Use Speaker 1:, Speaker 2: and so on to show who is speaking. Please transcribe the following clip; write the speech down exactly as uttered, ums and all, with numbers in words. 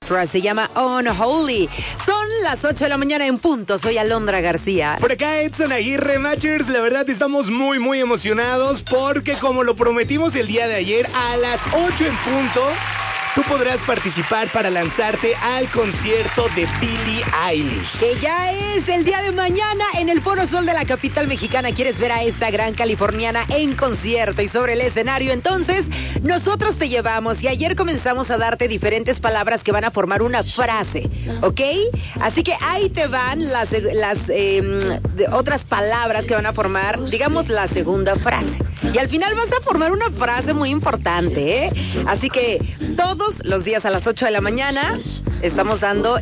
Speaker 1: Trust. Se llama Unholy. Son las ocho de la mañana en punto. Soy Alondra García.
Speaker 2: Por acá Edson Aguirre. Matchers, la verdad estamos muy, muy emocionados porque como lo prometimos el día de ayer, a las ocho en punto, tú podrás participar para lanzarte al concierto de Billie Eilish.
Speaker 1: Que ya es el día de mañana en el Foro Sol de la capital mexicana. ¿Quieres ver a esta gran californiana en concierto y sobre el escenario? Entonces, nosotros te llevamos y ayer comenzamos a darte diferentes palabras que van a formar una frase, ¿ok? Así que ahí te van las, las eh, otras palabras que van a formar, digamos, la segunda frase. Y al final vas a formar una frase muy importante, ¿eh? Así que todos los días a las ocho de la mañana estamos dando